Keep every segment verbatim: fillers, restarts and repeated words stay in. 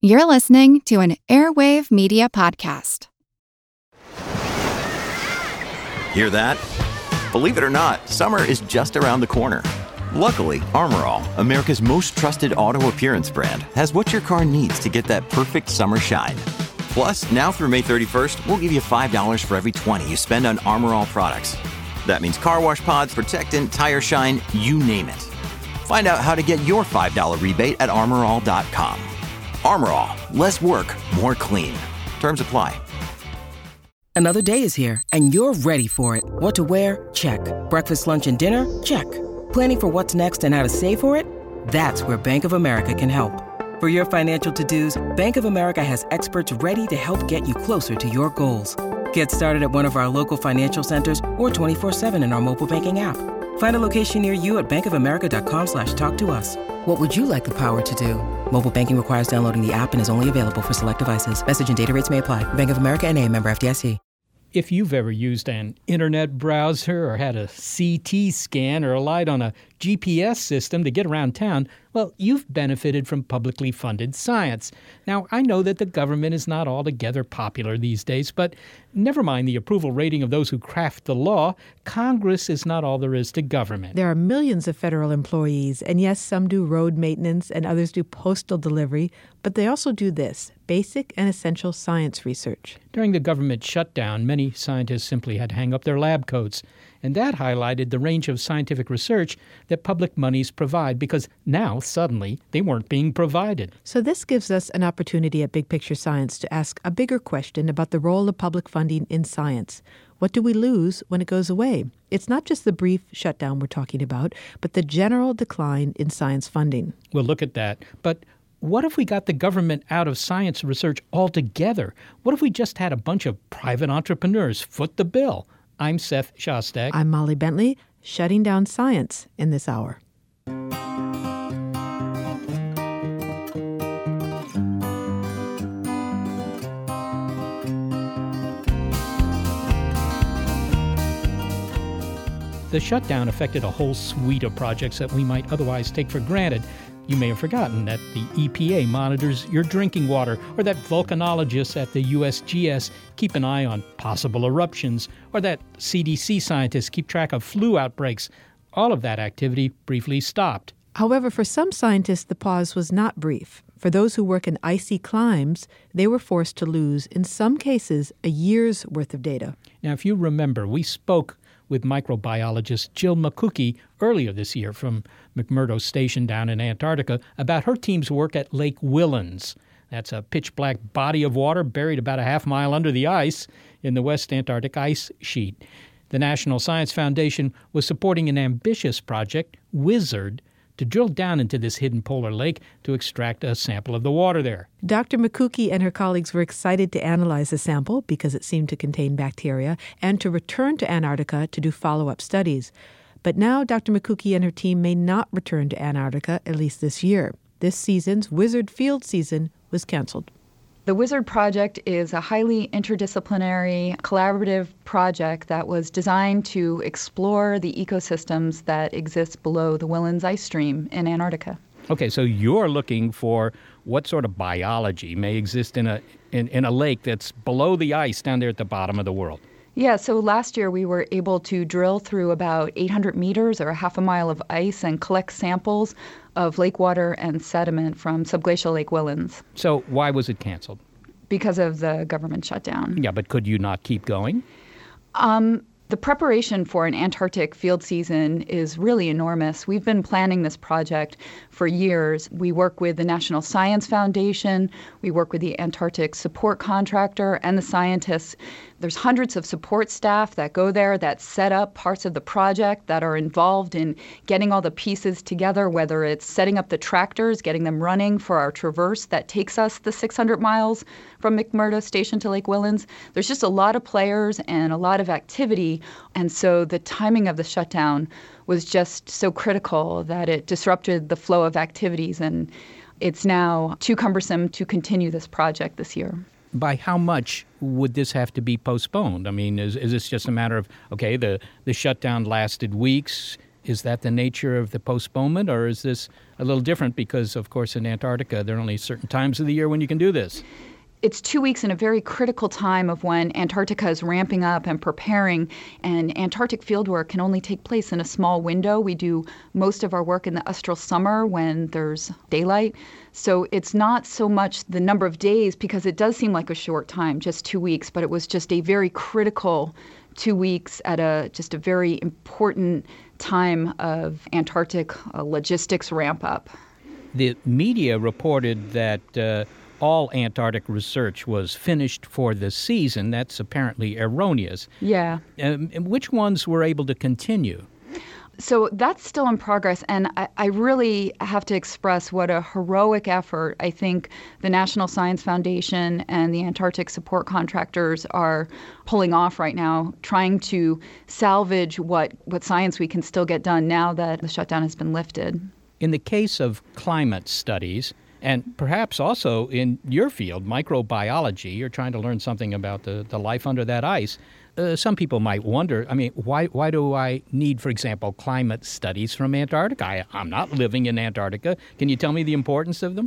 You're listening to an Airwave Media Podcast. Hear that? Believe it or not, summer is just around the corner. Luckily, Armor All, America's most trusted auto appearance brand, has what your car needs to get that perfect summer shine. Plus, now through May thirty-first, we'll give you five dollars for every twenty you spend on Armor All products. That means car wash pods, protectant, tire shine, you name it. Find out how to get your five dollars rebate at armor all dot com. Armor All, less work, more clean. Terms apply. Another day is here, and you're ready for it. What to wear? Check. Breakfast, lunch, and dinner? Check. Planning for what's next and how to save for it? That's where Bank of America can help. For your financial to-dos, Bank of America has experts ready to help get you closer to your goals. Get started at one of our local financial centers or twenty-four seven in our mobile banking app. Find a location near you at bankofamerica.com slash talk to us. What would you like the power to do? Mobile banking requires downloading the app and is only available for select devices. Message and data rates may apply. Bank of America N A, member F D I C. If you've ever used an internet browser or had a C T scan or relied on a G P S system to get around town, well, you've benefited from publicly funded science. Now, I know that the government is not altogether popular these days, but never mind the approval rating of those who craft the law, Congress is not all there is to government. There are millions of federal employees, and yes, some do road maintenance and others do postal delivery, but they also do this, basic and essential science research. During the government shutdown, many scientists simply had to hang up their lab coats, and that highlighted the range of scientific research that public monies provide, because now, suddenly, they weren't being provided. So this gives us an opportunity at Big Picture Science to ask a bigger question about the role of public funding in science. What do we lose when it goes away? It's not just the brief shutdown we're talking about, but the general decline in science funding. We'll look at that, but what if we got the government out of science research altogether? What if we just had a bunch of private entrepreneurs foot the bill? I'm Seth Shostak. I'm Molly Bentley, shutting down science in this hour. The shutdown affected a whole suite of projects that we might otherwise take for granted. You may have forgotten that the E P A monitors your drinking water, or that volcanologists at the U S G S keep an eye on possible eruptions, or that C D C scientists keep track of flu outbreaks. All of that activity briefly stopped. However, for some scientists, the pause was not brief. For those who work in icy climes, they were forced to lose, in some cases, a year's worth of data. Now, if you remember, we spoke with microbiologist Jill McCookie earlier this year from McMurdo Station down in Antarctica about her team's work at Lake Whillans. That's a pitch-black body of water buried about a half mile under the ice in the West Antarctic ice sheet. The National Science Foundation was supporting an ambitious project, WIZARD, to drill down into this hidden polar lake to extract a sample of the water there. Doctor McCookie and her colleagues were excited to analyze the sample because it seemed to contain bacteria and to return to Antarctica to do follow-up studies. But now Doctor McCookie and her team may not return to Antarctica, at least this year. This season's WIZARD field season was canceled. The WIZARD project is a highly interdisciplinary, collaborative project that was designed to explore the ecosystems that exist below the Whillans ice stream in Antarctica. Okay, so you're looking for what sort of biology may exist in a in, in a lake that's below the ice down there at the bottom of the world. Yeah, so last year we were able to drill through about eight hundred meters or a half a mile of ice and collect samples of lake water and sediment from subglacial Lake Whillans. So why was it canceled? Because of the government shutdown. Yeah, but could you not keep going? Um, the preparation for an Antarctic field season is really enormous. We've been planning this project for years. We work with the National Science Foundation, we work with the Antarctic Support Contractor and the scientists. There's hundreds of support staff that go there that set up parts of the project that are involved in getting all the pieces together, whether it's setting up the tractors, getting them running for our traverse that takes us the six hundred miles from McMurdo Station to Lake Whillans. There's just a lot of players and a lot of activity, and so the timing of the shutdown was just so critical that it disrupted the flow of activities, and it's now too cumbersome to continue this project this year. By how much would this have to be postponed? I mean, is, is this just a matter of, okay, the, the shutdown lasted weeks, Is that the nature of the postponement, or is this a little different because, of course, in Antarctica, there are only certain times of the year when you can do this? It's two weeks in a very critical time of when Antarctica is ramping up and preparing, and Antarctic fieldwork can only take place in a small window. We do most of our work in the austral summer when there's daylight. So it's not so much the number of days, because it does seem like a short time, just two weeks, but it was just a very critical two weeks at a just a very important time of Antarctic uh, logistics ramp up. The media reported that uh, all Antarctic research was finished for the season. That's apparently erroneous. Yeah. Um, which ones were able to continue? So that's still in progress, and I, I really have to express what a heroic effort I think the National Science Foundation and the Antarctic support contractors are pulling off right now, trying to salvage what, what science we can still get done now that the shutdown has been lifted. In the case of climate studies, and perhaps also in your field, microbiology, you're trying to learn something about the, the life under that ice. Uh, some people might wonder, I mean, why why do I need, for example, climate studies from Antarctica? I, I'm not living in Antarctica. Can you tell me the importance of them?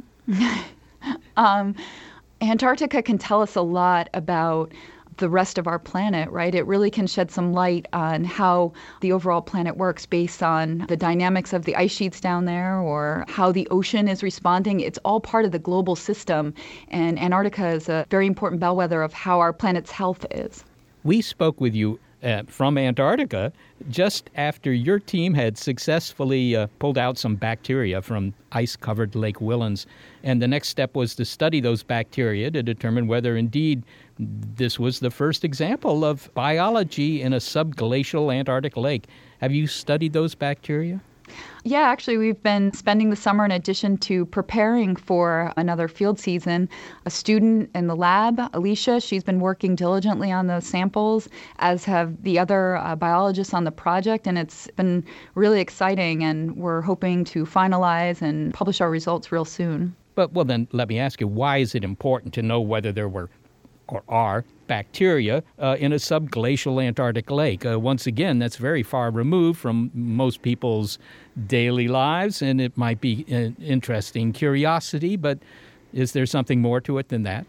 um, Antarctica can tell us a lot about the rest of our planet, right? It really can shed some light on how the overall planet works based on the dynamics of the ice sheets down there or how the ocean is responding. It's all part of the global system, and Antarctica is a very important bellwether of how our planet's health is. We spoke with you uh, from Antarctica just after your team had successfully uh, pulled out some bacteria from ice-covered Lake Whillans. And the next step was to study those bacteria to determine whether indeed this was the first example of biology in a subglacial Antarctic lake. Have you studied those bacteria? Yeah, actually, we've been spending the summer, in addition to preparing for another field season, a student in the lab, Alicia, she's been working diligently on those samples, as have the other uh, biologists on the project, and it's been really exciting, and we're hoping to finalize and publish our results real soon. But, well, then let me ask you, why is it important to know whether there were or are bacteria uh, in a subglacial Antarctic lake? Uh, once again, that's very far removed from most people's daily lives, and it might be an interesting curiosity, but is there something more to it than that?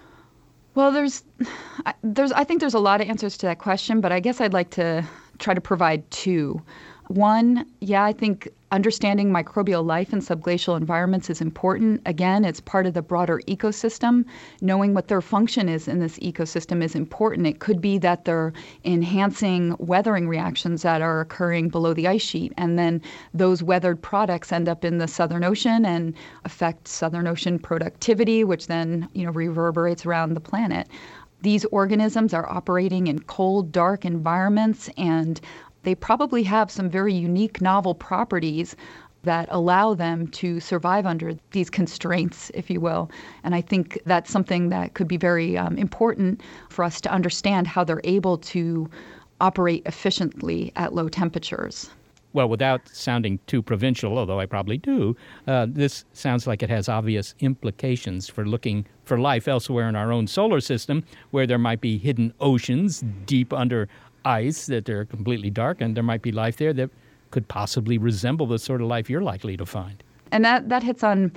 Well, there's, there's, I think there's a lot of answers to that question, but I guess I'd like to try to provide two. One, yeah, I think understanding microbial life in subglacial environments is important. Again, it's part of the broader ecosystem. Knowing what their function is in this ecosystem is important. It could be that they're enhancing weathering reactions that are occurring below the ice sheet, and then those weathered products end up in the Southern Ocean and affect Southern Ocean productivity, which then, you know, reverberates around the planet. These organisms are operating in cold, dark environments, and they probably have some very unique, novel properties that allow them to survive under these constraints, if you will. And I think that's something that could be very um, important for us to understand how they're able to operate efficiently at low temperatures. Well, without sounding too provincial, although I probably do, uh, this sounds like it has obvious implications for looking for life elsewhere in our own solar system, where there might be hidden oceans deep under ice that are completely dark, and there might be life there that could possibly resemble the sort of life you're likely to find. And that, that hits on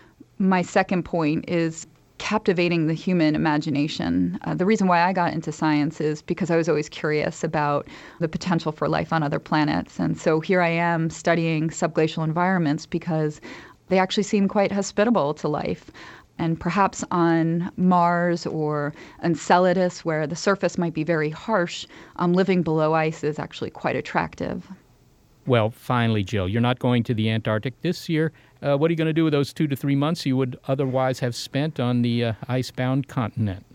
my second point, is captivating the human imagination. Uh, the reason why I got into science is because I was always curious about the potential for life on other planets. And so here I am studying subglacial environments because they actually seem quite hospitable to life. And perhaps on Mars or Enceladus, where the surface might be very harsh, um, living below ice is actually quite attractive. Well, finally, Jill, you're not going to the Antarctic this year. Uh, what are you going to do with those two to three months you would otherwise have spent on the uh, icebound continent?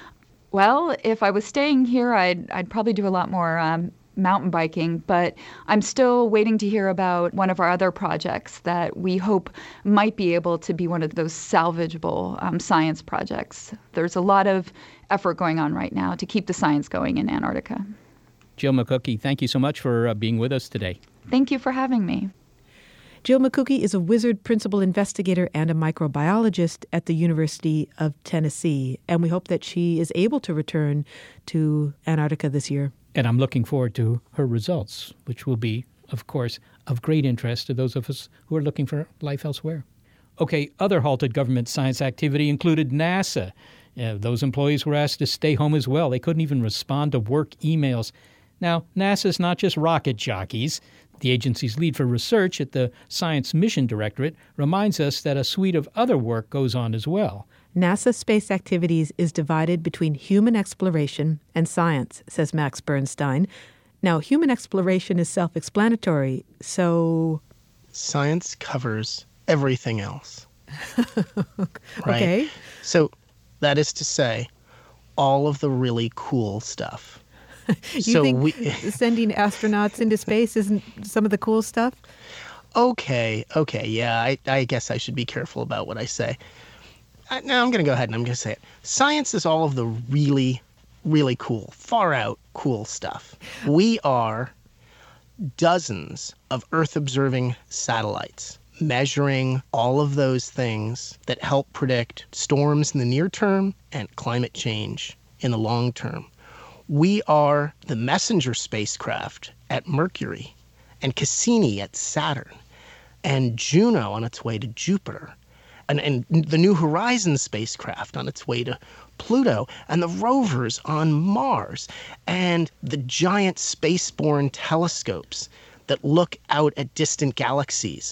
Well, if I was staying here, I'd, I'd probably do a lot more um, mountain biking, but I'm still waiting to hear about one of our other projects that we hope might be able to be one of those salvageable um, science projects. There's a lot of effort going on right now to keep the science going in Antarctica. Jill McCookie, thank you so much for uh, being with us today. Thank you for having me. Jill McCookie is a Wizard principal investigator and a microbiologist at the University of Tennessee, and we hope that she is able to return to Antarctica this year. And I'm looking forward to her results, which will be of course, of great interest to those of us who are looking for life elsewhere. Okay, other halted government science activity included NASA. Uh, those employees were asked to stay home as well. They couldn't even respond to work emails. Now, NASA's not just rocket jockeys. The agency's lead for research at the Science Mission Directorate reminds us that a suite of other work goes on as well. NASA space activities is divided between human exploration and science, says Max Bernstein. Now, human exploration is self-explanatory, so... Science covers everything else. Right? Okay. So that is to say, all of the really cool stuff. you so think we, sending astronauts into space isn't some of the cool stuff? Okay, okay, yeah, I, I guess I should be careful about what I say. I, now I'm going to go ahead and I'm going to say it. Science is all of the really, really cool, far out cool stuff. We are dozens of Earth-observing satellites measuring all of those things that help predict storms in the near term and climate change in the long term. We are the messenger spacecraft at Mercury, and Cassini at Saturn, and Juno on its way to Jupiter, and, and the New Horizons spacecraft on its way to Pluto, and the rovers on Mars, and the giant spaceborne telescopes that look out at distant galaxies,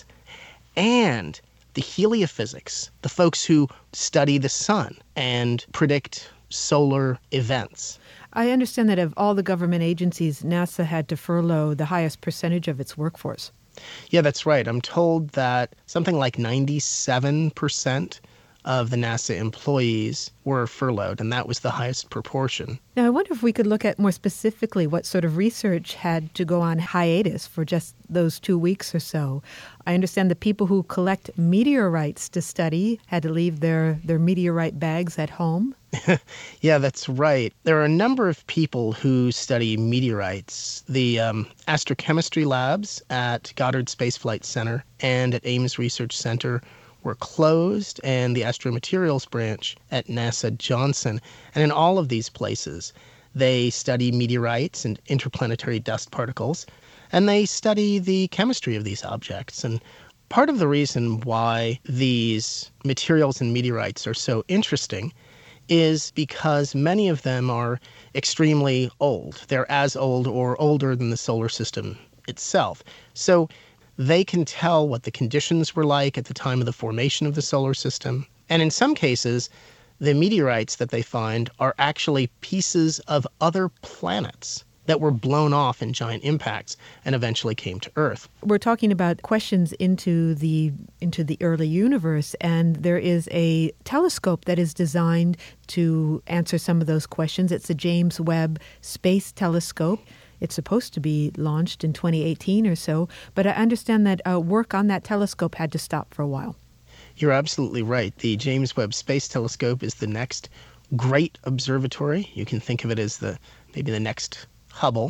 and the heliophysics, the folks who study the sun and predict solar events. I understand that of all the government agencies, NASA had to furlough the highest percentage of its workforce. Yeah, that's right. I'm told that something like ninety-seven percent of the NASA employees were furloughed, and that was the highest proportion. Now, I wonder if we could look at more specifically what sort of research had to go on hiatus for just those two weeks or so. I understand the people who collect meteorites to study had to leave their, their meteorite bags at home. Yeah, that's right. There are a number of people who study meteorites. The um, astrochemistry labs at Goddard Space Flight Center and at Ames Research Center were closed, and the astromaterials branch at NASA Johnson. And in all of these places, they study meteorites and interplanetary dust particles, and they study the chemistry of these objects. And part of the reason why these materials and meteorites are so interesting is because many of them are extremely old. They're as old or older than the solar system itself. So they can tell what the conditions were like at the time of the formation of the solar system. And in some cases, the meteorites that they find are actually pieces of other planets that were blown off in giant impacts and eventually came to Earth. We're talking about questions into the into the early universe, and there is a telescope that is designed to answer some of those questions. It's the James Webb Space Telescope. It's supposed to be launched in twenty eighteen or so, but I understand that uh, work on that telescope had to stop for a while. You're absolutely right. The James Webb Space Telescope is the next great observatory. You can think of it as the maybe the next Hubble.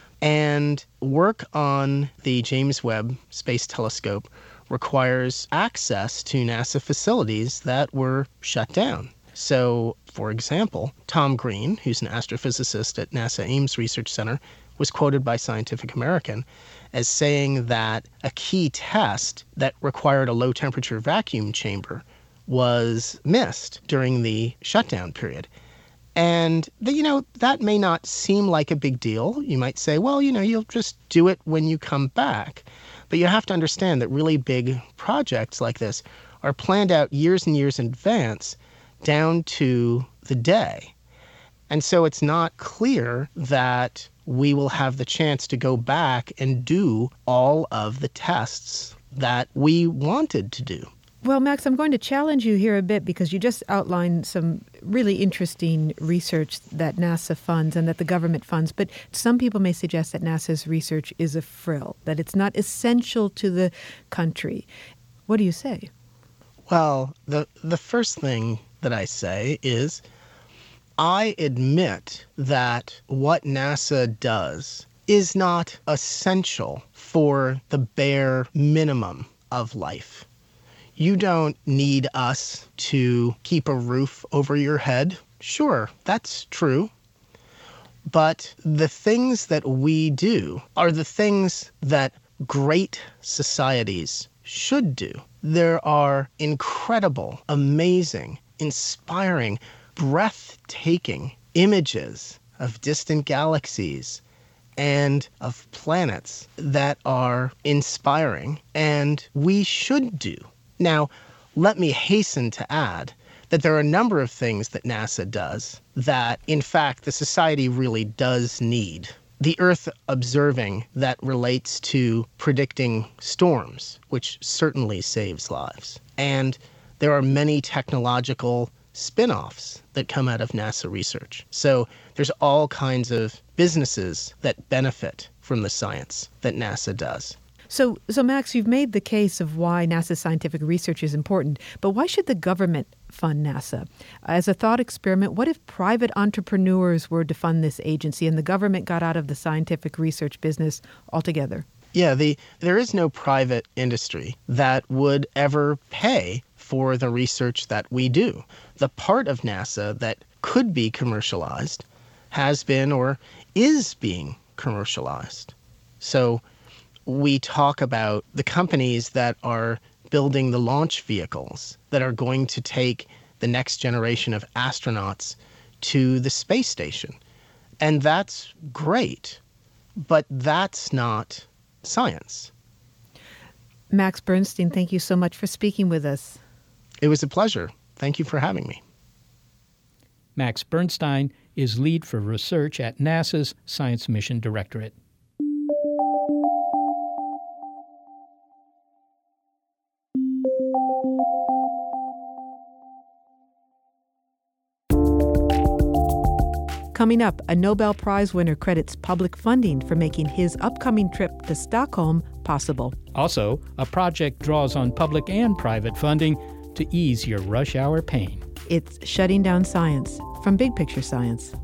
And work on the James Webb Space Telescope requires access to NASA facilities that were shut down. So, for example, Tom Green, who's an astrophysicist at NASA Ames Research Center, was quoted by Scientific American as saying that a key test that required a low-temperature vacuum chamber was missed during the shutdown period. And, the, you know, that may not seem like a big deal. You might say, well, you know, you'll just do it when you come back. But you have to understand that really big projects like this are planned out years and years in advance down to the day. And so it's not clear that we will have the chance to go back and do all of the tests that we wanted to do. Well, Max, I'm going to challenge you here a bit because you just outlined some really interesting research that NASA funds and that the government funds. But some people may suggest that NASA's research is a frill, that it's not essential to the country. What do you say? Well, the the first thing that I say is I admit that what NASA does is not essential for the bare minimum of life. You don't need us to keep a roof over your head. Sure, that's true. But the things that we do are the things that great societies should do. There are incredible, amazing, inspiring, breathtaking images of distant galaxies and of planets that are inspiring, and we should do. Now, let me hasten to add that there are a number of things that NASA does that, in fact, the society really does need. The Earth observing that relates to predicting storms, which certainly saves lives. And there are many technological spin-offs that come out of NASA research. So there's all kinds of businesses that benefit from the science that NASA does. So, so Max, you've made the case of why NASA's scientific research is important, but why should the government fund NASA? As a thought experiment, what if private entrepreneurs were to fund this agency and the government got out of the scientific research business altogether? Yeah, the there is no private industry that would ever pay for the research that we do. The part of NASA that could be commercialized has been or is being commercialized. So we talk about the companies that are building the launch vehicles that are going to take the next generation of astronauts to the space station. And that's great, but that's not science. Max Bernstein, thank you so much for speaking with us. It was a pleasure. Thank you for having me. Max Bernstein is lead for research at NASA's Science Mission Directorate. Coming up, a Nobel Prize winner credits public funding for making his upcoming trip to Stockholm possible. Also, a project draws on public and private funding to ease your rush hour pain. It's Shutting Down Science from Big Picture Science.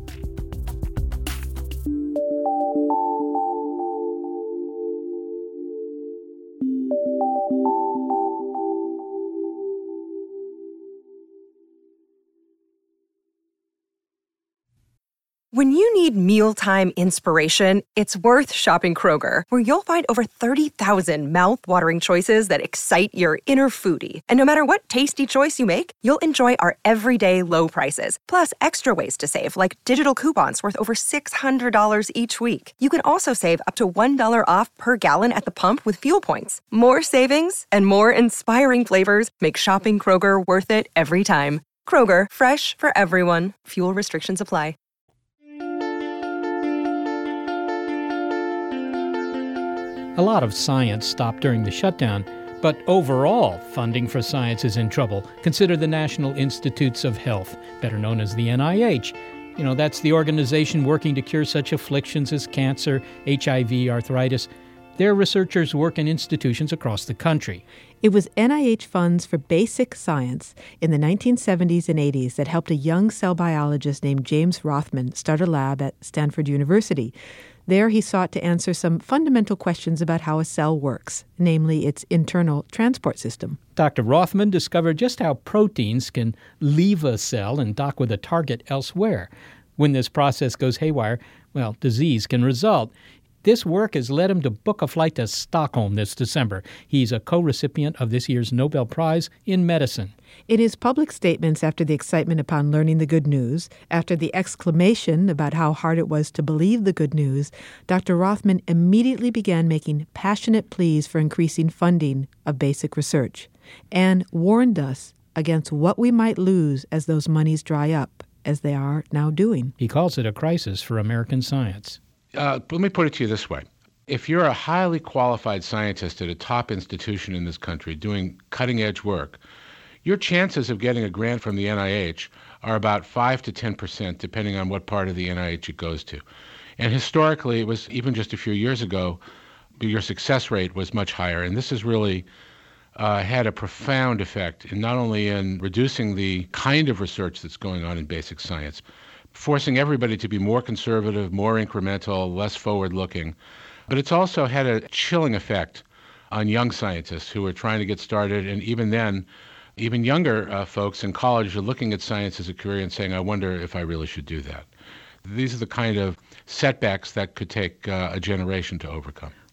When you need mealtime inspiration, it's worth shopping Kroger, where you'll find over thirty thousand mouth-watering choices that excite your inner foodie. And no matter what tasty choice you make, you'll enjoy our everyday low prices, plus extra ways to save, like digital coupons worth over six hundred dollars each week. You can also save up to one dollar off per gallon at the pump with fuel points. More savings and more inspiring flavors make shopping Kroger worth it every time. Kroger, fresh for everyone. Fuel restrictions apply. A lot of science stopped during the shutdown, but overall funding for science is in trouble. Consider the National Institutes of Health, better known as the N I H. You know, that's the organization working to cure such afflictions as cancer, H I V, arthritis. Their researchers work in institutions across the country. It was N I H funds for basic science in the nineteen seventies and eighties that helped a young cell biologist named James Rothman start a lab at Stanford University. There, he sought to answer some fundamental questions about how a cell works, namely its internal transport system. Doctor Rothman discovered just how proteins can leave a cell and dock with a target elsewhere. When this process goes haywire, well, disease can result. This work has led him to book a flight to Stockholm this December. He's a co-recipient of this year's Nobel Prize in Medicine. In his public statements after the excitement upon learning the good news, after the exclamation about how hard it was to believe the good news, Doctor Rothman immediately began making passionate pleas for increasing funding of basic research and warned us against what we might lose as those monies dry up, as they are now doing. He calls it a crisis for American science. Uh, let me put it to you this way. If you're a highly qualified scientist at a top institution in this country doing cutting-edge work, your chances of getting a grant from the N I H are about five to ten percent, depending on what part of the N I H it goes to. And historically, it was even just a few years ago, your success rate was much higher. And this has really uh, had a profound effect, in not only in reducing the kind of research that's going on in basic science, forcing everybody to be more conservative, more incremental, less forward-looking. But it's also had a chilling effect on young scientists who are trying to get started. And even then, even younger uh, folks in college are looking at science as a career and saying, I wonder if I really should do that. These are the kind of setbacks that could take uh, a generation to overcome.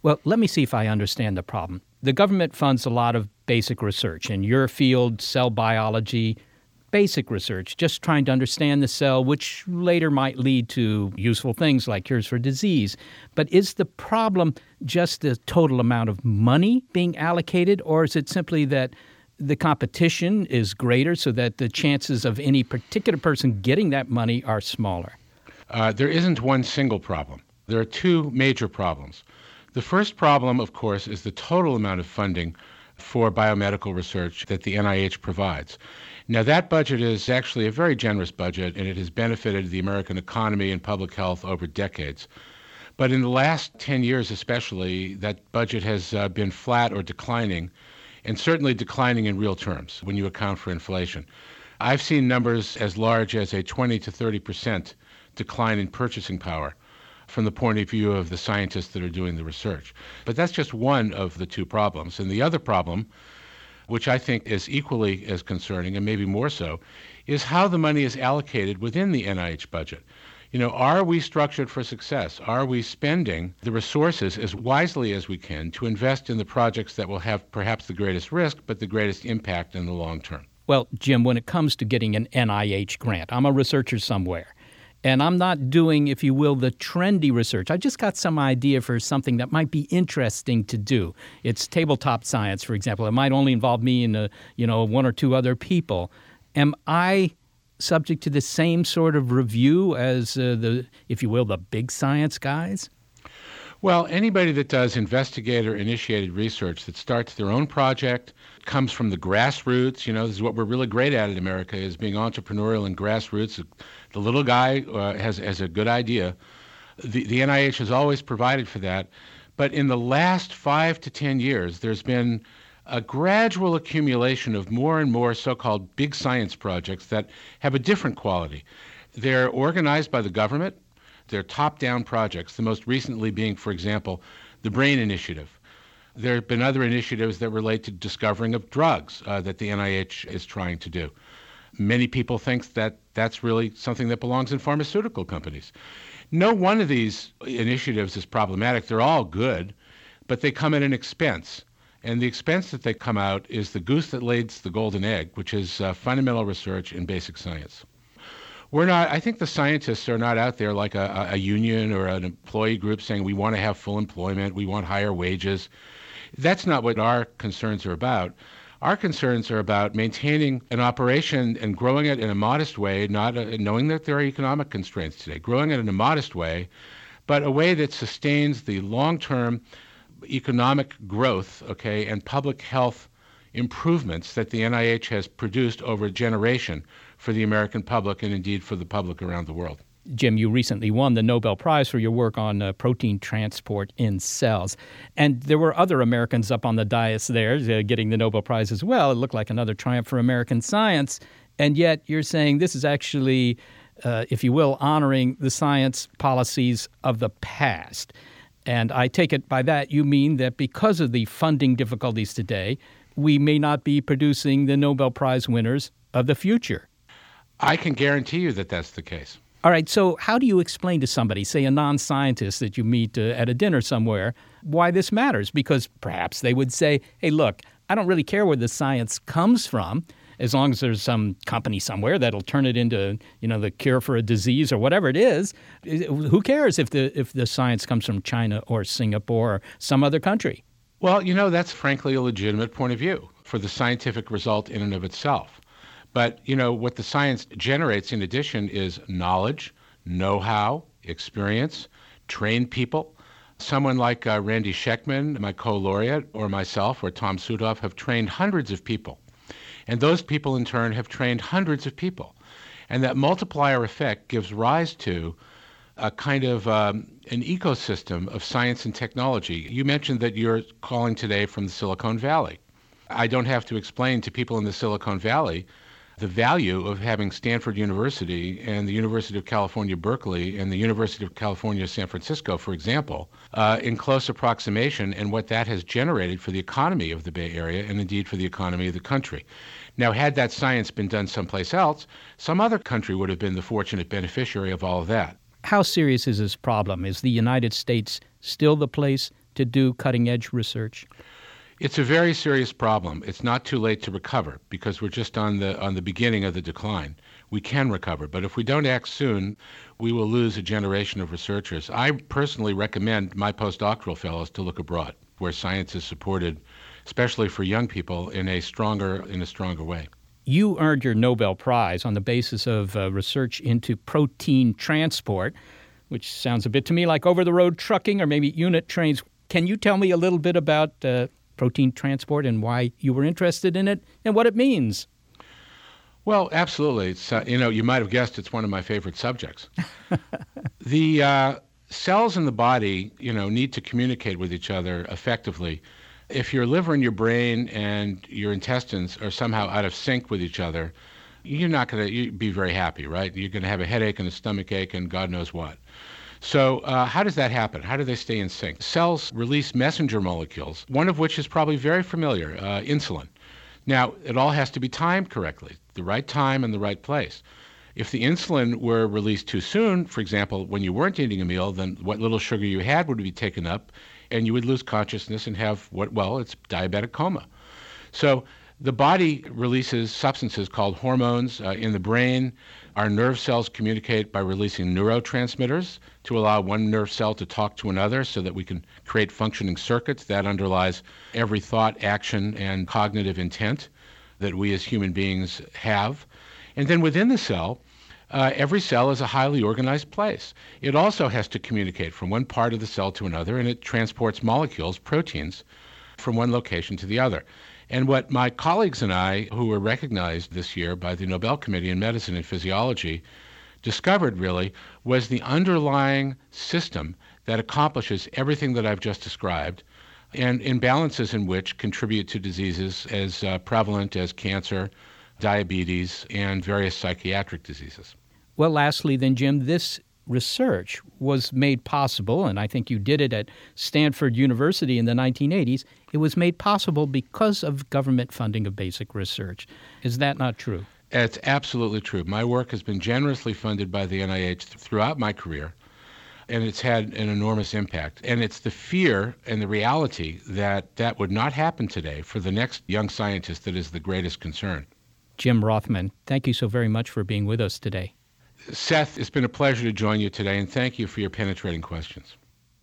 Well, let me see if I understand the problem. The government funds a lot of basic research in your field, cell biology, basic research, just trying to understand the cell, which later might lead to useful things like cures for disease. But is the problem just the total amount of money being allocated, or is it simply that the competition is greater so that the chances of any particular person getting that money are smaller? Uh, there isn't one single problem. There are two major problems. The first problem, of course, is the total amount of funding for biomedical research that the N I H provides. Now, that budget is actually a very generous budget, and it has benefited the American economy and public health over decades. But in the last ten years especially, that budget has uh, been flat or declining, and certainly declining in real terms when you account for inflation. I've seen numbers as large as a twenty to thirty percent decline in purchasing power from the point of view of the scientists that are doing the research. But that's just one of the two problems. And the other problem, which I think is equally as concerning and maybe more so, is how the money is allocated within the N I H budget. You know, are we structured for success? Are we spending the resources as wisely as we can to invest in the projects that will have perhaps the greatest risk, but the greatest impact in the long term? Well, Jim, when it comes to getting an N I H grant, I'm a researcher somewhere. And I'm not doing, if you will, the trendy research. I just got some idea for something that might be interesting to do. It's tabletop science, for example. It might only involve me and, uh, you know, one or two other people. Am I subject to the same sort of review as uh, the, if you will, the big science guys? Well, anybody that does investigator-initiated research that starts their own project, comes from the grassroots, you know, this is what we're really great at in America, is being entrepreneurial and grassroots. The little guy uh, has, has a good idea. The, the N I H has always provided for that. But in the last five to ten years, there's been a gradual accumulation of more and more so-called big science projects that have a different quality. They're organized by the government. They're top-down projects, the most recently being, for example, the BRAIN Initiative. There have been other initiatives that relate to discovering of drugs uh, that the N I H is trying to do. Many people think that that's really something that belongs in pharmaceutical companies. No one of these initiatives is problematic. They're all good, but they come at an expense. And the expense that they come out is the goose that lays the golden egg, which is uh, fundamental research in basic science. We're not, I think the scientists are not out there like a, a union or an employee group saying we want to have full employment, we want higher wages. That's not what our concerns are about. Our concerns are about maintaining an operation and growing it in a modest way, not a, knowing that there are economic constraints today, growing it in a modest way, but a way that sustains the long-term economic growth, okay, and public health improvements that the N I H has produced over a generation for the American public and indeed for the public around the world. Jim, you recently won the Nobel Prize for your work on uh, protein transport in cells. And there were other Americans up on the dais there uh, getting the Nobel Prize as well. It looked like another triumph for American science. And yet you're saying this is actually, uh, if you will, honoring the science policies of the past. And I take it by that you mean that because of the funding difficulties today, we may not be producing the Nobel Prize winners of the future. I can guarantee you that that's the case. All right, so how do you explain to somebody, say a non-scientist that you meet uh, at a dinner somewhere, why this matters? Because perhaps they would say, hey, look, I don't really care where the science comes from, as long as there's some company somewhere that'll turn it into, you know, the cure for a disease or whatever it is. Who cares if the if the science comes from China or Singapore or some other country? Well, you know, that's frankly a legitimate point of view for the scientific result in and of itself. But, you know, what the science generates in addition is knowledge, know-how, experience, trained people. Someone like uh, Randy Schekman, my co-laureate, or myself, or Tom Sudoff have trained hundreds of people. And those people, in turn, have trained hundreds of people. And that multiplier effect gives rise to a kind of um, an ecosystem of science and technology. You mentioned that you're calling today from the Silicon Valley. I don't have to explain to people in the Silicon Valley the value of having Stanford University and the University of California, Berkeley, and the University of California, San Francisco, for example, uh, in close approximation, and what that has generated for the economy of the Bay Area and indeed for the economy of the country. Now, had that science been done someplace else, some other country would have been the fortunate beneficiary of all of that. How serious is this problem? Is the United States still the place to do cutting-edge research? It's a very serious problem. It's not too late to recover because we're just on the on the beginning of the decline. We can recover, but if we don't act soon, we will lose a generation of researchers. I personally recommend my postdoctoral fellows to look abroad, where science is supported, especially for young people, in a stronger in a stronger way. You earned your Nobel Prize on the basis of uh, research into protein transport, which sounds a bit to me like over-the-road trucking or maybe unit trains. Can you tell me a little bit about uh, protein transport and why you were interested in it and what it means? Well, absolutely. It's, uh, you know, you might have guessed it's one of my favorite subjects. the uh, cells in the body, you know, need to communicate with each other effectively. If your liver and your brain and your intestines are somehow out of sync with each other, you're not going to be very happy, right? You're going to have a headache and a stomach ache and God knows what. So uh, how does that happen? How do they stay in sync? Cells release messenger molecules, one of which is probably very familiar, uh, insulin. Now, it all has to be timed correctly, the right time and the right place. If the insulin were released too soon, for example, when you weren't eating a meal, then what little sugar you had would be taken up, and you would lose consciousness and have what, well, it's diabetic coma. So the body releases substances called hormones uh, in the brain. Our nerve cells communicate by releasing neurotransmitters to allow one nerve cell to talk to another so that we can create functioning circuits that underlies every thought, action, and cognitive intent that we as human beings have. And then within the cell, Uh, every cell is a highly organized place. It also has to communicate from one part of the cell to another, and it transports molecules, proteins, from one location to the other. And what my colleagues and I, who were recognized this year by the Nobel Committee in Medicine and Physiology, discovered really was the underlying system that accomplishes everything that I've just described, and imbalances in which contribute to diseases as uh, prevalent as cancer, diabetes, and various psychiatric diseases. Well, lastly then, Jim, this research was made possible, and I think you did it at Stanford University in the nineteen eighties. It was made possible because of government funding of basic research. Is that not true? It's absolutely true. My work has been generously funded by the N I H th- throughout my career, and it's had an enormous impact. And it's the fear and the reality that that would not happen today for the next young scientist that is the greatest concern. Jim Rothman, thank you so very much for being with us today. Seth, it's been a pleasure to join you today, and thank you for your penetrating questions.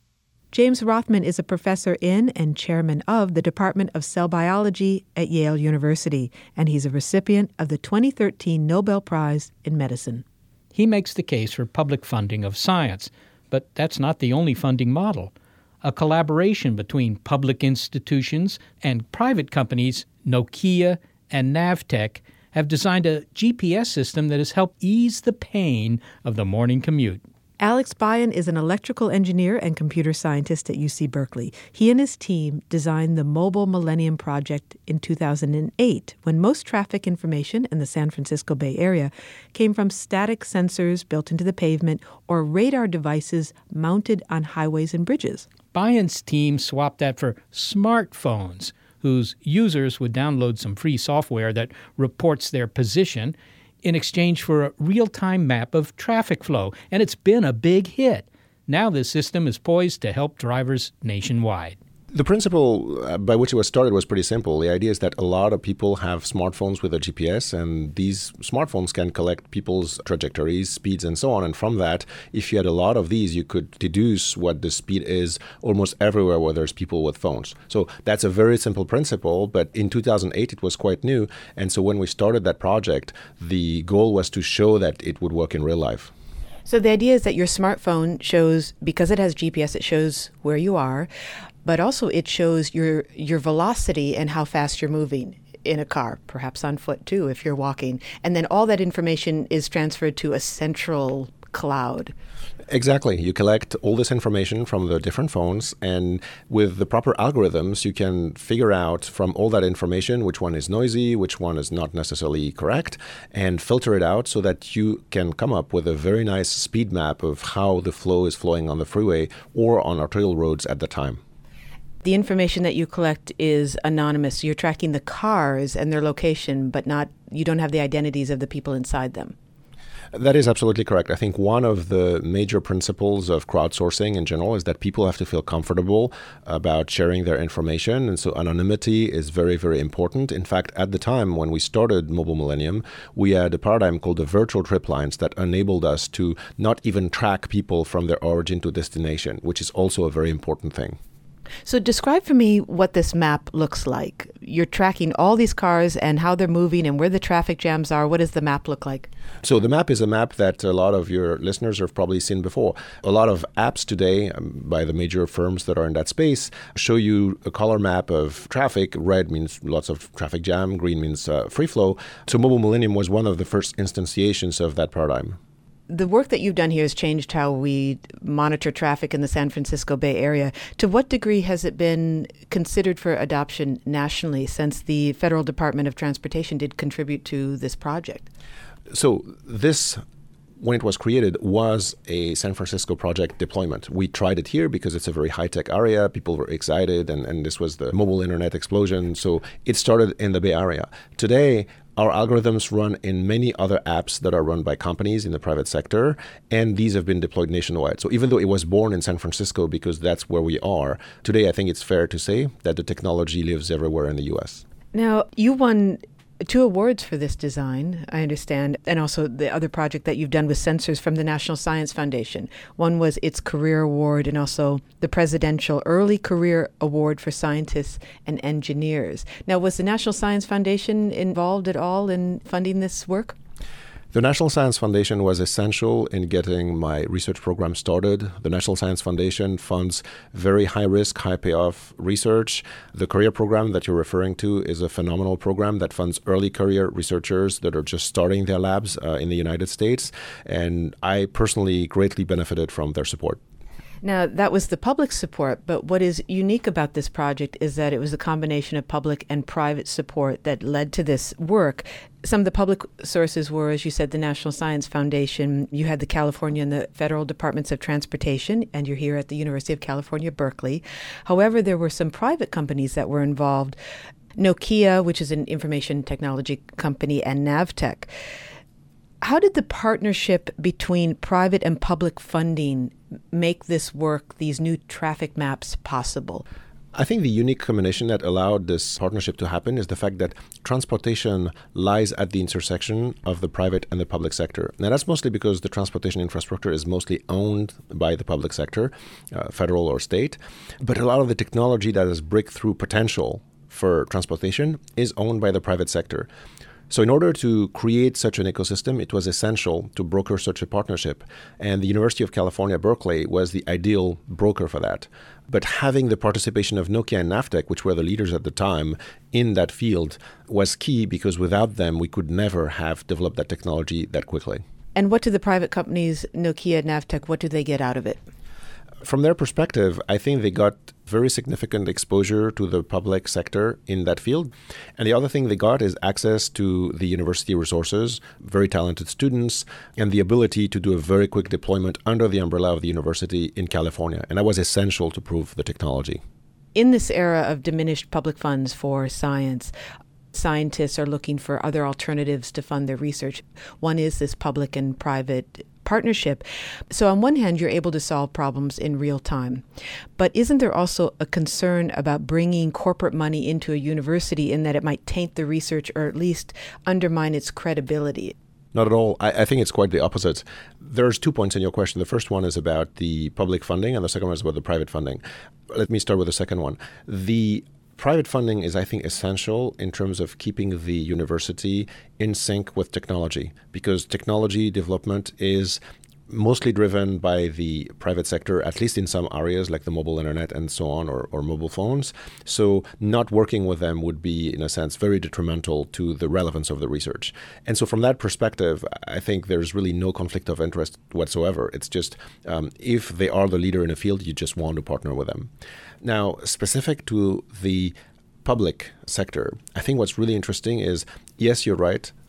James Rothman is a professor in and chairman of the Department of Cell Biology at Yale University, and he's a recipient of the twenty thirteen Nobel Prize in Medicine. He makes the case for public funding of science, but that's not the only funding model. A collaboration between public institutions and private companies, Nokia and Navtech, have designed a G P S system that has helped ease the pain of the morning commute. Alex Bayen is an electrical engineer and computer scientist at U C Berkeley. He and his team designed the Mobile Millennium Project in two thousand eight, when most traffic information in the San Francisco Bay Area came from static sensors built into the pavement or radar devices mounted on highways and bridges. Bayen's team swapped that for smartphones, whose users would download some free software that reports their position in exchange for a real-time map of traffic flow. And it's been a big hit. Now this system is poised to help drivers nationwide. The principle uh, by which it was started was pretty simple. The idea is that a lot of people have smartphones with a G P S, and these smartphones can collect people's trajectories, speeds, and so on. And from that, if you had a lot of these, you could deduce what the speed is almost everywhere where there's people with phones. So that's a very simple principle, but in two thousand eight, it was quite new. And so when we started that project, the goal was to show that it would work in real life. So the idea is that your smartphone shows, because it has G P S, it shows where you are, but also it shows your your velocity and how fast you're moving in a car, perhaps on foot too if you're walking. And then all that information is transferred to a central cloud. Exactly. You collect all this information from the different phones, and with the proper algorithms, you can figure out from all that information which one is noisy, which one is not necessarily correct, and filter it out so that you can come up with a very nice speed map of how the flow is flowing on the freeway or on arterial roads at the time. The information that you collect is anonymous. You're tracking the cars and their location, but not you don't have the identities of the people inside them. That is absolutely correct. I think one of the major principles of crowdsourcing in general is that people have to feel comfortable about sharing their information. And so anonymity is very, very important. In fact, at the time when we started Mobile Millennium, we had a paradigm called the virtual trip lines that enabled us to not even track people from their origin to destination, which is also a very important thing. So describe for me what this map looks like. You're tracking all these cars and how they're moving and where the traffic jams are. What does the map look like? So the map is a map that a lot of your listeners have probably seen before. A lot of apps today um, by the major firms that are in that space show you a color map of traffic. Red means lots of traffic jam. Green means uh, free flow. So Mobile Millennium was one of the first instantiations of that paradigm. The work that you've done here has changed how we monitor traffic in the San Francisco Bay Area. To what degree has it been considered for adoption nationally, since the Federal Department of Transportation did contribute to this project? So this, when it was created, was a San Francisco project deployment. We tried it here because it's a very high-tech area. People were excited, and, and this was the mobile internet explosion. So it started in the Bay Area. Today, our algorithms run in many other apps that are run by companies in the private sector, and these have been deployed nationwide. So even though it was born in San Francisco because that's where we are, today I think it's fair to say that the technology lives everywhere in the U S. Now, you won two awards for this design, I understand, and also the other project that you've done with sensors from the National Science Foundation. One was its Career Award and also the Presidential Early Career Award for Scientists and Engineers. Now, was the National Science Foundation involved at all in funding this work? The National Science Foundation was essential in getting my research program started. The National Science Foundation funds very high-risk, high-payoff research. The career program that you're referring to is a phenomenal program that funds early career researchers that are just starting their labs uh, in the United States. And I personally greatly benefited from their support. Now, that was the public support, but what is unique about this project is that it was a combination of public and private support that led to this work. Some of the public sources were, as you said, the National Science Foundation. You had the California and the Federal Departments of Transportation, and you're here at the University of California, Berkeley. However, there were some private companies that were involved. Nokia, which is an information technology company, and Navtech. How did the partnership between private and public funding make this work, these new traffic maps, possible? I think the unique combination that allowed this partnership to happen is the fact that transportation lies at the intersection of the private and the public sector. Now, that's mostly because the transportation infrastructure is mostly owned by the public sector, uh, federal or state. But a lot of the technology that has breakthrough potential for transportation is owned by the private sector. So in order to create such an ecosystem, it was essential to broker such a partnership. And the University of California, Berkeley was the ideal broker for that. But having the participation of Nokia and Navtech, which were the leaders at the time in that field, was key because without them, we could never have developed that technology that quickly. And what do the private companies, Nokia and Navtech, what do they get out of it? From their perspective, I think they got very significant exposure to the public sector in that field. And the other thing they got is access to the university resources, very talented students, and the ability to do a very quick deployment under the umbrella of the university in California. And that was essential to prove the technology. In this era of diminished public funds for science, scientists are looking for other alternatives to fund their research. One is this public and private partnership. So on one hand, you're able to solve problems in real time. But isn't there also a concern about bringing corporate money into a university in that it might taint the research or at least undermine its credibility? Not at all. I, I think it's quite the opposite. There's two points in your question. The first one is about the public funding, and the second one is about the private funding. Let me start with the second one. The private funding is, I think, essential in terms of keeping the university in sync with technology, because technology development is mostly driven by the private sector, at least in some areas like the mobile internet and so on, or, or mobile phones. So not working with them would be, in a sense, very detrimental to the relevance of the research. And so from that perspective, I think there's really no conflict of interest whatsoever. It's just um, if they are the leader in a field, you just want to partner with them. Now, specific to the public sector, I think what's really interesting is, yes, you're right,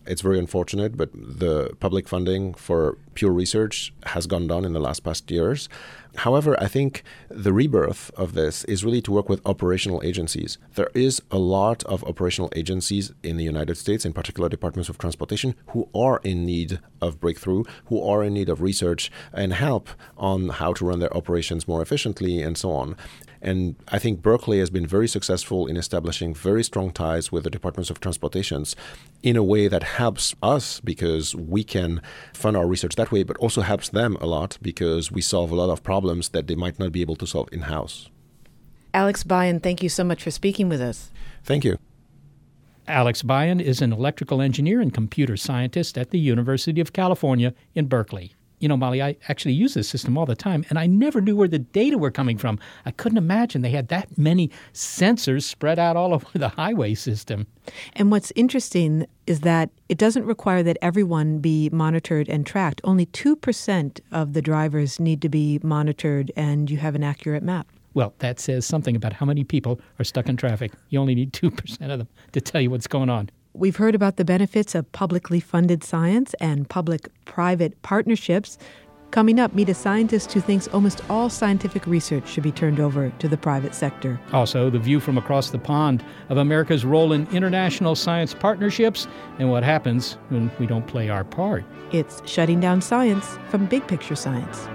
It's very unfortunate, but the public funding for pure research has gone down in the last past years. However, I think the rebirth of this is really to work with operational agencies. There is a lot of operational agencies in the United States, in particular departments of transportation, who are in need of breakthrough, who are in need of research and help on how to run their operations more efficiently and so on. And I think Berkeley has been very successful in establishing very strong ties with the departments of transportations in a way that helps us because we can fund our research that way, but also helps them a lot because we solve a lot of problems that they might not be able to solve in-house. Alex Bayen, thank you so much for speaking with us. Thank you. Alex Bayen is an electrical engineer and computer scientist at the University of California in Berkeley. You know, Molly, I actually use this system all the time, and I never knew where the data were coming from. I couldn't imagine they had that many sensors spread out all over the highway system. And what's interesting is that it doesn't require that everyone be monitored and tracked. Only two percent of the drivers need to be monitored, and you have an accurate map. Well, that says something about how many people are stuck in traffic. You only need two percent of them to tell you what's going on. We've heard about the benefits of publicly funded science and public-private partnerships. Coming up, meet a scientist who thinks almost all scientific research should be turned over to the private sector. Also, the view from across the pond of America's role in international science partnerships and what happens when we don't play our part. It's Shutting Down Science from Big Picture Science.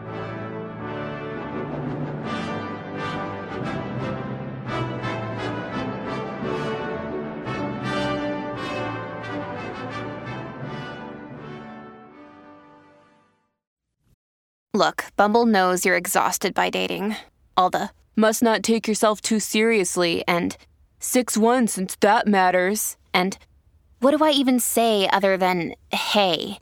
Look, Bumble knows you're exhausted by dating. All the, must not take yourself too seriously, and six one since that matters, and what do I even say other than, hey?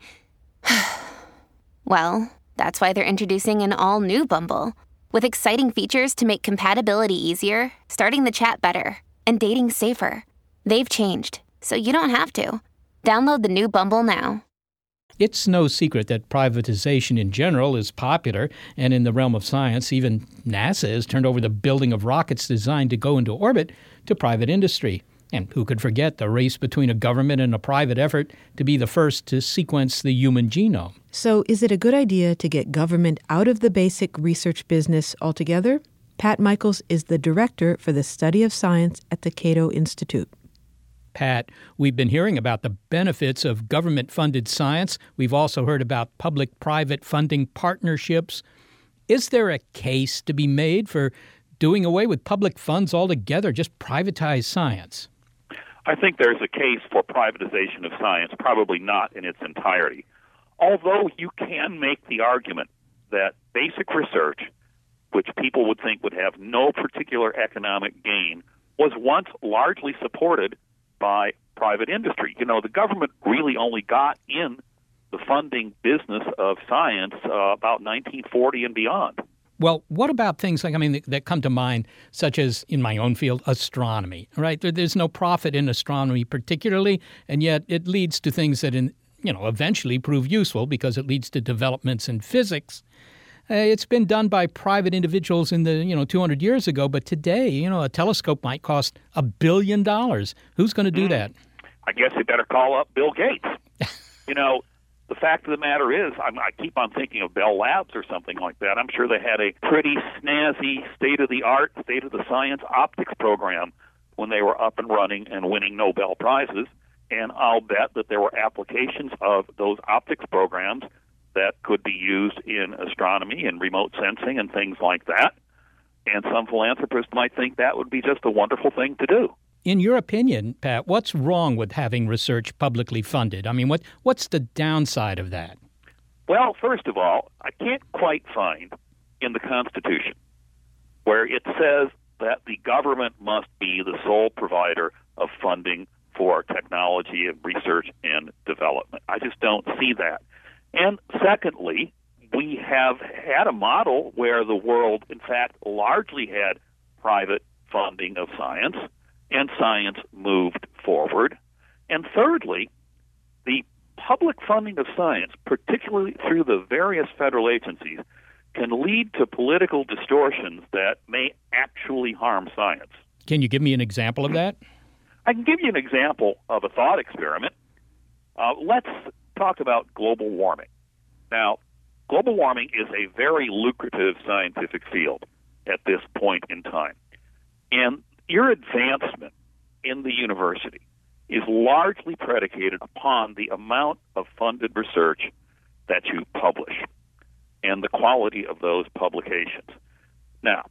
Well, that's why they're introducing an all-new Bumble, with exciting features to make compatibility easier, starting the chat better, and dating safer. They've changed, so you don't have to. Download the new Bumble now. It's no secret that privatization in general is popular, and in the realm of science, even NASA has turned over the building of rockets designed to go into orbit to private industry. And who could forget the race between a government and a private effort to be the first to sequence the human genome? So is it a good idea to get government out of the basic research business altogether? Pat Michaels is the director for the study of science at the Cato Institute. Pat, we've been hearing about the benefits of government-funded science. We've also heard about public-private funding partnerships. Is there a case to be made for doing away with public funds altogether, just privatize science? I think there's a case for privatization of science, probably not in its entirety. Although you can make the argument that basic research, which people would think would have no particular economic gain, was once largely supported by private industry. You know, the government really only got in the funding business of science uh, about nineteen forty and beyond. Well, what about things like, I mean, that, that come to mind, such as in my own field, astronomy, right? There, there's no profit in astronomy particularly, and yet it leads to things that, in, you know, eventually prove useful because it leads to developments in physics. Uh, it's been done by private individuals in the, you know, two hundred years ago, but today, you know, a telescope might cost a billion dollars. Who's going to do mm. that? I guess you better call up Bill Gates. You know, the fact of the matter is, I'm, I keep on thinking of Bell Labs or something like that. I'm sure they had a pretty snazzy, state-of-the-art, state-of-the-science optics program when they were up and running and winning Nobel Prizes. And I'll bet that there were applications of those optics programs that could be used in astronomy and remote sensing and things like that. And some philanthropists might think that would be just a wonderful thing to do. In your opinion, Pat, what's wrong with having research publicly funded? I mean, what what's the downside of that? Well, first of all, I can't quite find in the Constitution where it says that the government must be the sole provider of funding for technology and research and development. I just don't see that. And secondly, we have had a model where the world, in fact, largely had private funding of science, and science moved forward. And thirdly, the public funding of science, particularly through the various federal agencies, can lead to political distortions that may actually harm science. Can you give me an example of that? I can give you an example of a thought experiment. Uh, let's talk about global warming. Now, global warming is a very lucrative scientific field at this point in time. And your advancement in the university is largely predicated upon the amount of funded research that you publish and the quality of those publications. Now,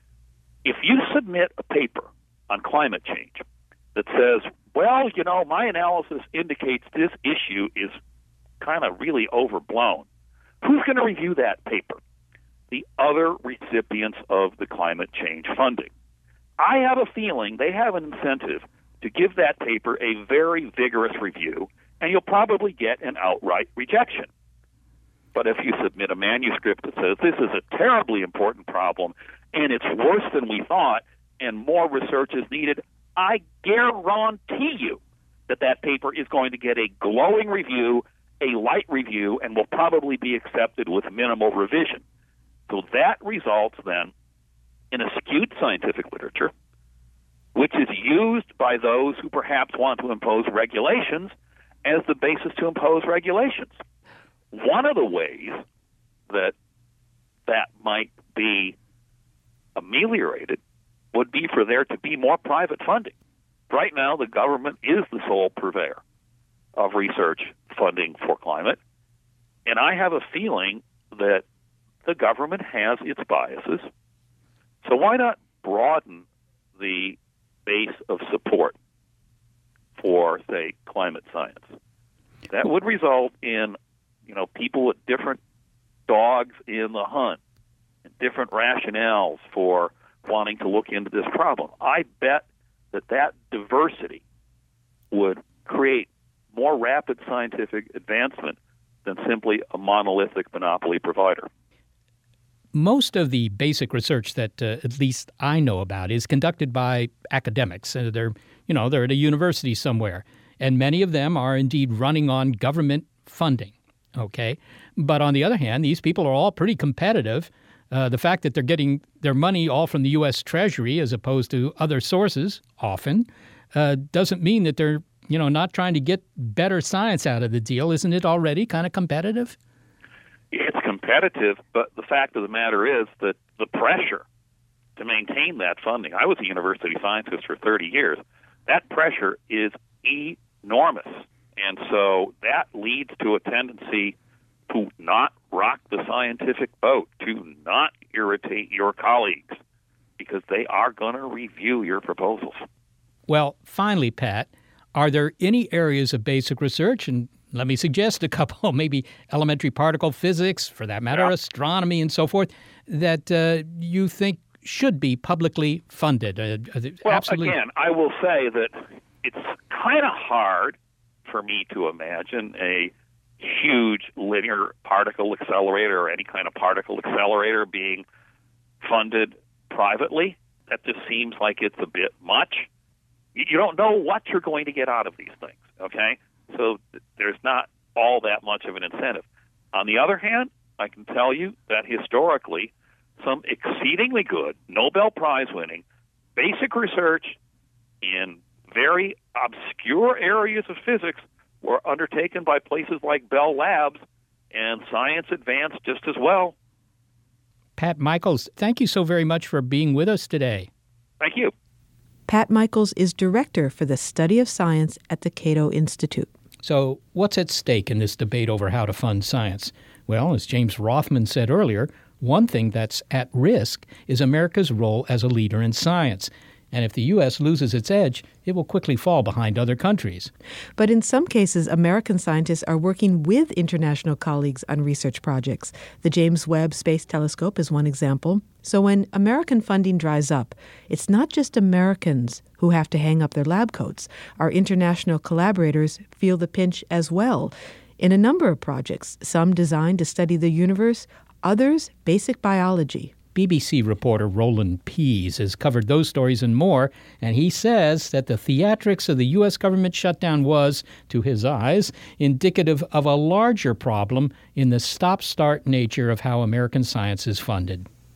if you submit a paper on climate change that says, well, you know, my analysis indicates this issue is kind of really overblown, who's going to review that paper? The other recipients of the climate change funding. I have a feeling they have an incentive to give that paper a very vigorous review, and you'll probably get an outright rejection. But if you submit a manuscript that says this is a terribly important problem and it's worse than we thought and more research is needed, I guarantee you that that paper is going to get a glowing review, a light review, and will probably be accepted with minimal revision. So that results then in a skewed scientific literature, which is used by those who perhaps want to impose regulations as the basis to impose regulations. One of the ways that that might be ameliorated would be for there to be more private funding. Right now, the government is the sole purveyor of research funding for climate, and I have a feeling that the government has its biases. So why not broaden the base of support for, say, climate science? That would result in, you know, people with different dogs in the hunt and different rationales for wanting to look into this problem. I bet that that diversity would create more rapid scientific advancement than simply a monolithic monopoly provider. Most of the basic research that uh, at least I know about is conducted by academics. Uh, they're, you know, they're at a university somewhere, and many of them are indeed running on government funding. Okay, but on the other hand, these people are all pretty competitive. Uh, the fact that they're getting their money all from the U S Treasury as opposed to other sources often uh, doesn't mean that they're, you know, not trying to get better science out of the deal. Isn't it already kind of competitive? It's competitive, but the fact of the matter is that the pressure to maintain that funding, I was a university scientist for thirty years, that pressure is enormous. And so that leads to a tendency to not rock the scientific boat, to not irritate your colleagues, because they are going to review your proposals. Well, finally, Pat, are there any areas of basic research, and let me suggest a couple, maybe elementary particle physics, for that matter, yeah. astronomy and so forth, that uh, you think should be publicly funded? Uh, well, absolutely. Again, I will say that it's kind of hard for me to imagine a huge linear particle accelerator or any kind of particle accelerator being funded privately. That just seems like it's a bit much. You don't know what you're going to get out of these things, okay? So there's not all that much of an incentive. On the other hand, I can tell you that historically, some exceedingly good Nobel Prize winning basic research in very obscure areas of physics were undertaken by places like Bell Labs, and science advanced just as well. Pat Michaels, thank you so very much for being with us today. Thank you. Pat Michaels is director for the study of science at the Cato Institute. So what's at stake in this debate over how to fund science? Well, as James Rothman said earlier, one thing that's at risk is America's role as a leader in science. And if the U S loses its edge, it will quickly fall behind other countries. But in some cases, American scientists are working with international colleagues on research projects. The James Webb Space Telescope is one example. So when American funding dries up, it's not just Americans who have to hang up their lab coats. Our international collaborators feel the pinch as well. In a number of projects, some designed to study the universe, others basic biology. B B C reporter Roland Pease has covered those stories and more, and he says that the theatrics of the U S government shutdown was, to his eyes, indicative of a larger problem in the stop-start nature of how American science is funded.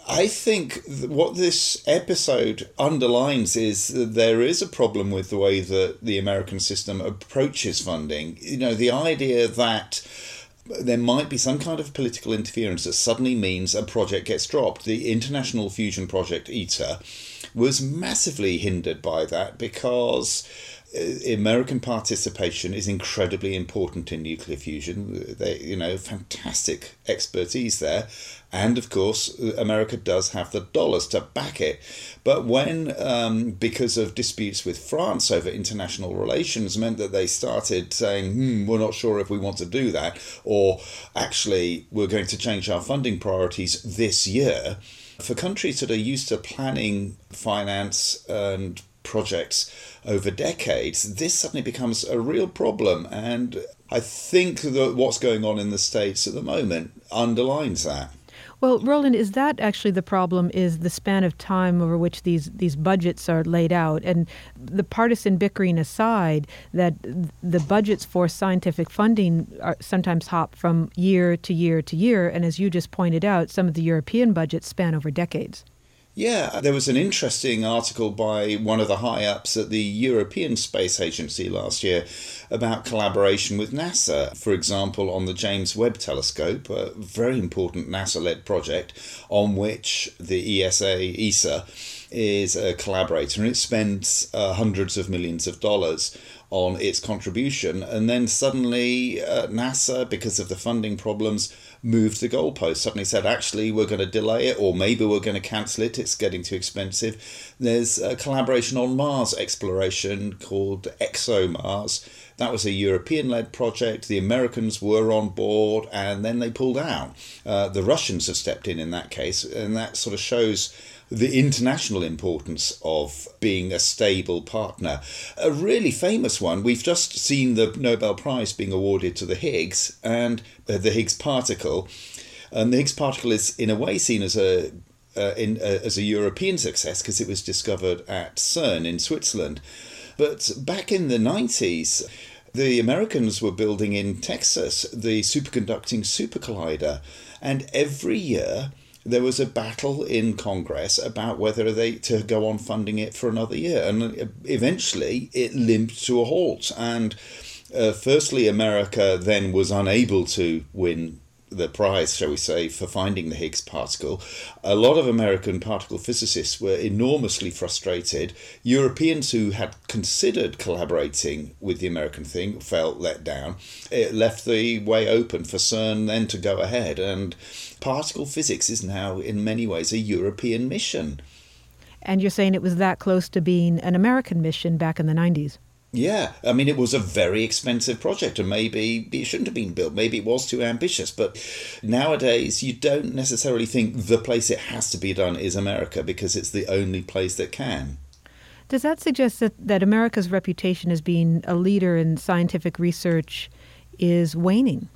I think what this episode underlines is that there is a problem with the way that the American system approaches funding. You know, the idea that there might be some kind of political interference that suddenly means a project gets dropped. The International Fusion Project, ITER, was massively hindered by that because American participation is incredibly important in nuclear fusion. They, you know, fantastic expertise there. And of course, America does have the dollars to back it. But when, um, because of disputes with France over international relations, meant that they started saying, hmm, we're not sure if we want to do that, or actually we're going to change our funding priorities this year, for countries that are used to planning finance and projects over decades, this suddenly becomes a real problem. And I think that what's going on in the States at the moment underlines that. Well, Roland, is that actually the problem, is the span of time over which these, these budgets are laid out? And the partisan bickering aside, that the budgets for scientific funding are sometimes hop from year to year to year. And as you just pointed out, some of the European budgets span over decades. Yeah, there was an interesting article by one of the high-ups at the European Space Agency last year about collaboration with NASA, for example, on the James Webb Telescope, a very important NASA-led project on which the E S A, E S A, is a collaborator, and it spends uh, hundreds of millions of dollars on its contribution. And then suddenly uh, NASA, because of the funding problems, moved the goalpost, suddenly said, actually, we're going to delay it, or maybe we're going to cancel it, it's getting too expensive. There's a collaboration on Mars exploration called ExoMars. That was a European-led project. The Americans were on board, and then they pulled out. Uh, the Russians have stepped in in that case, and that sort of shows the international importance of being a stable partner. A really famous one, we've just seen the Nobel Prize being awarded to the Higgs and uh, the Higgs particle. And the Higgs particle is in a way seen as a uh, in uh, as a European success because it was discovered at CERN in Switzerland. But back in the nineties, the Americans were building in Texas the superconducting super collider, and every year there was a battle in Congress about whether they to go on funding it for another year. And eventually it limped to a halt. And uh, firstly, America then was unable to win the prize, shall we say, for finding the Higgs particle. A lot of American particle physicists were enormously frustrated. Europeans who had considered collaborating with the American thing felt let down. It left the way open for CERN then to go ahead, and particle physics is now in many ways a European mission. And you're saying it was that close to being an American mission back in the nineties? Yeah, I mean, it was a very expensive project, and maybe it shouldn't have been built. Maybe it was too ambitious. But nowadays, you don't necessarily think the place it has to be done is America because it's the only place that can. Does that suggest that, that America's reputation as being a leader in scientific research is waning?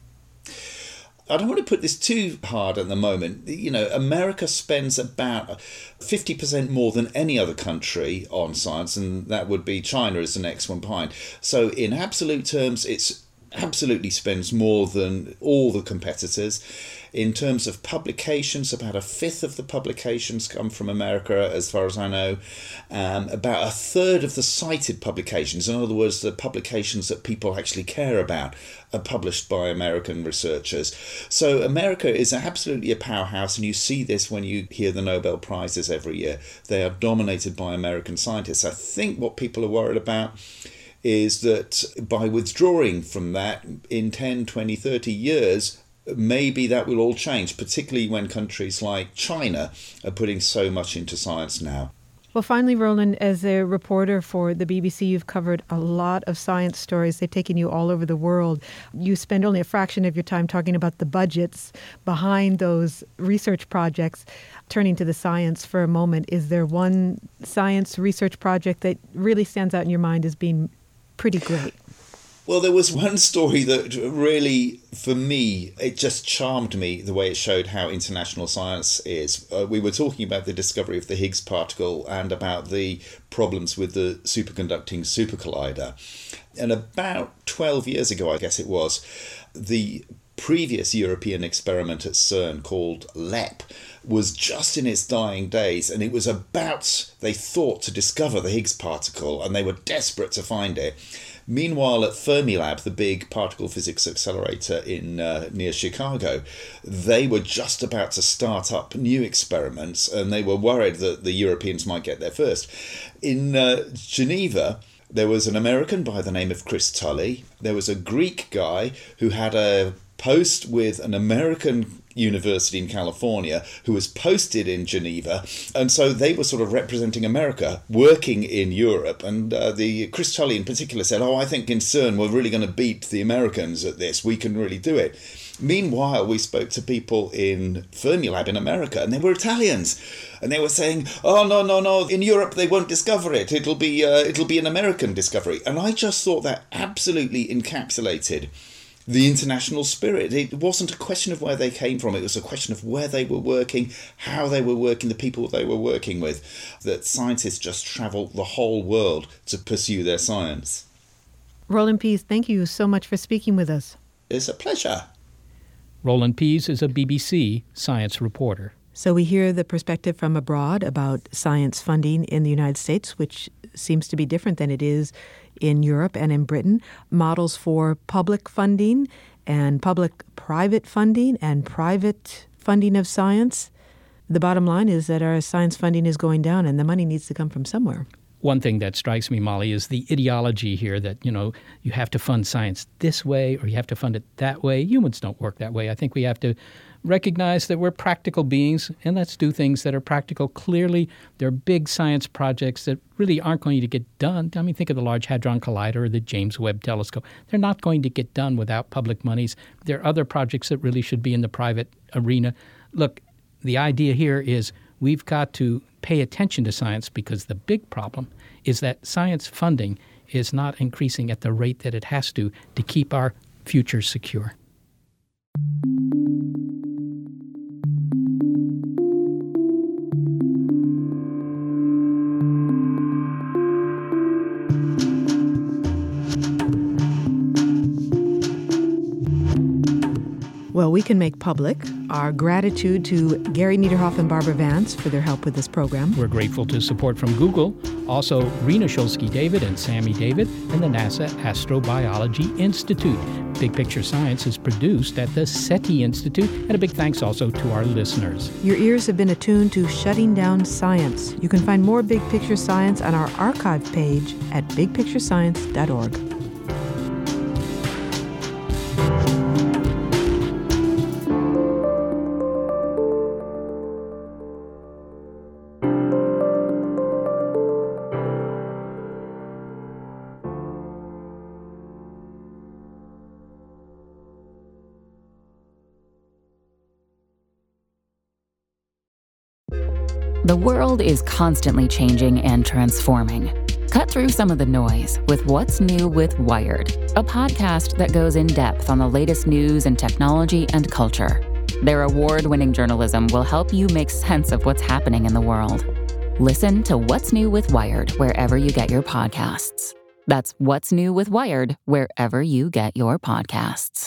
I don't want to put this too hard at the moment. You know, America spends about fifty percent more than any other country on science, and that would be China is the next one behind. So in absolute terms, it's absolutely spends more than all the competitors. In terms of publications, about a fifth of the publications come from America, as far as I know. Um, about a third of the cited publications, in other words, the publications that people actually care about, are published by American researchers. So America is absolutely a powerhouse, and you see this when you hear the Nobel Prizes every year. They are dominated by American scientists. I think what people are worried about is that by withdrawing from that in ten, twenty, thirty years, maybe that will all change, particularly when countries like China are putting so much into science now. Well, finally, Roland, as a reporter for the B B C, you've covered a lot of science stories. They've taken you all over the world. You spend only a fraction of your time talking about the budgets behind those research projects. Turning to the science for a moment, is there one science research project that really stands out in your mind as being pretty great? Well, there was one story that really, for me, it just charmed me the way it showed how international science is. Uh, we were talking about the discovery of the Higgs particle and about the problems with the superconducting super collider. And about twelve years ago, I guess it was, the previous European experiment at CERN called LEP was just in its dying days, and it was about, they thought, to discover the Higgs particle, and they were desperate to find it. Meanwhile, at Fermilab, the big particle physics accelerator in uh, near Chicago, they were just about to start up new experiments, and they were worried that the Europeans might get there first. In uh, Geneva, there was an American by the name of Chris Tully. There was a Greek guy who had a post with an American university in California who was posted in Geneva, and so they were sort of representing America working in Europe. And uh, the Chris Tully in particular said, oh, I think in CERN we're really going to beat the Americans at this. We can really do it. Meanwhile, we spoke to people in Fermilab in America, and they were Italians, and they were saying, "Oh no, no, no! In Europe they won't discover it. It'll be, uh, it'll be an American discovery." And I just thought that absolutely encapsulated the international spirit. It wasn't a question of where they came from. It was a question of where they were working, how they were working, the people they were working with. That scientists just travel the whole world to pursue their science. Roland Pease, thank you so much for speaking with us. It's a pleasure. Roland Pease is a B B C science reporter. So we hear the perspective from abroad about science funding in the United States, which seems to be different than it is in Europe and in Britain. Models for public funding and public-private funding and private funding of science. The bottom line is that our science funding is going down, and the money needs to come from somewhere. One thing that strikes me, Molly, is the ideology here that, you know, you have to fund science this way or you have to fund it that way. Humans don't work that way. I think we have to recognize that we're practical beings, and let's do things that are practical. Clearly, there are big science projects that really aren't going to get done. I mean, think of the Large Hadron Collider or the James Webb Telescope. They're not going to get done without public monies. There are other projects that really should be in the private arena. Look, the idea here is we've got to pay attention to science, because the big problem is that science funding is not increasing at the rate that it has to to keep our future secure. Well, we can make public our gratitude to Gary Niederhoff and Barbara Vance for their help with this program. We're grateful to support from Google, also Rena Shulsky-David and Sammy David, and the NASA Astrobiology Institute. Big Picture Science is produced at the SETI Institute, and a big thanks also to our listeners. Your ears have been attuned to Shutting Down Science. You can find more Big Picture Science on our archive page at big picture science dot org. The world is constantly changing and transforming. Cut through some of the noise with What's New with Wired, a podcast that goes in depth on the latest news in technology and culture. Their award-winning journalism will help you make sense of what's happening in the world. Listen to What's New with Wired wherever you get your podcasts. That's What's New with Wired wherever you get your podcasts.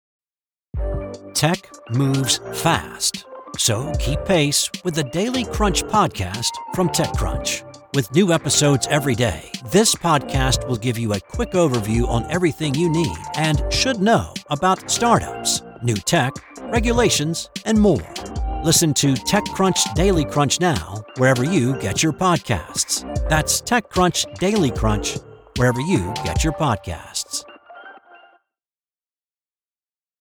Tech moves fast. So keep pace with the Daily Crunch podcast from TechCrunch. With new episodes every day, this podcast will give you a quick overview on everything you need and should know about startups, new tech, regulations, and more. Listen to TechCrunch Daily Crunch now, wherever you get your podcasts. That's TechCrunch Daily Crunch, wherever you get your podcasts.